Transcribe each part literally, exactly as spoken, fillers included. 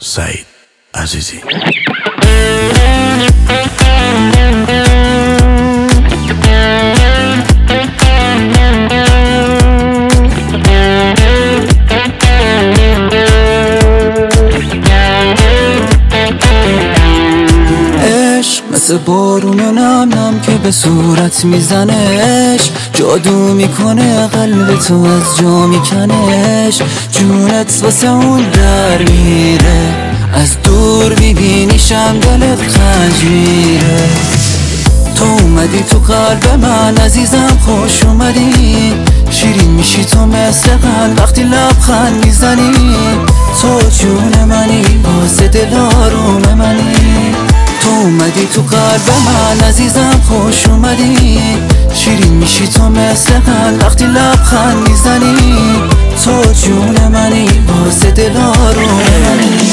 سعید عزیزی. مثل بارون نم نم که به صورت میزنش، جادو میکنه قلب تو از جا میکنش. جونت واسه اون در میره، از دور میبینیشم دلت خنج میره. تو اومدی تو قلب من عزیزم، خوش اومدی. شیرین میشی تو مثل قند وقتی لبخند میزنی. تو جون منی، واسه دل آروم منی. تو اومدی تو قلب من عزیزم، خوش اومدی. شیرین میشی تو مثل قند وقتی لبخند میزنی. تو جون منی، واسه دل آروم منی.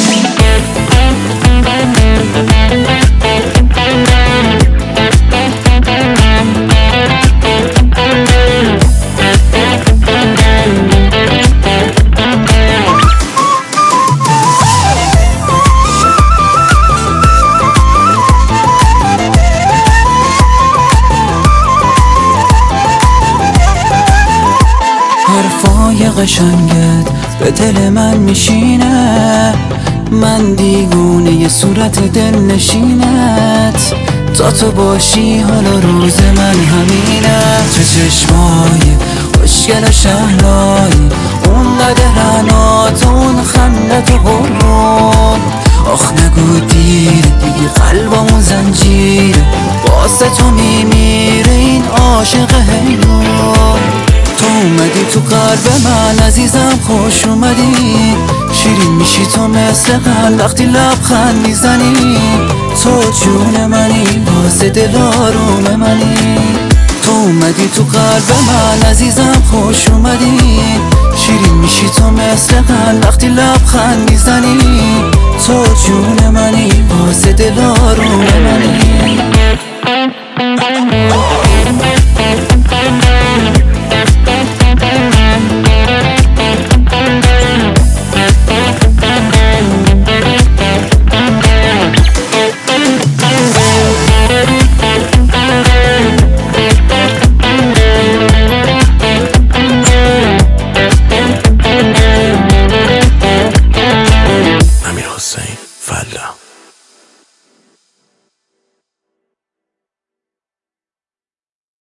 حرفای قشنگت به دل من میشینه، من دیوونه ی صورت دل نشینت. تا تو باشی حالا روز من همینه. چه چشمای خوشگل و شهلایی، اون قدرنات، اون خندت و قرون. آخ نگو دیره دیگه قلبمون زنجیره، واسه تو میمیره این عاشق حیرون. تو اومدی تو قلب من عزیزم، خوش اومدی. شیرین میشی تو مثل قند وقتی لبخند میزنی. تو جون منی، واسه دل آروم منی. تو اومدی تو قلب من عزیزم، خوش اومدی. شیرین میشی تو مثل قند وقتی لبخند میزنی. تو جون منی، واسه دل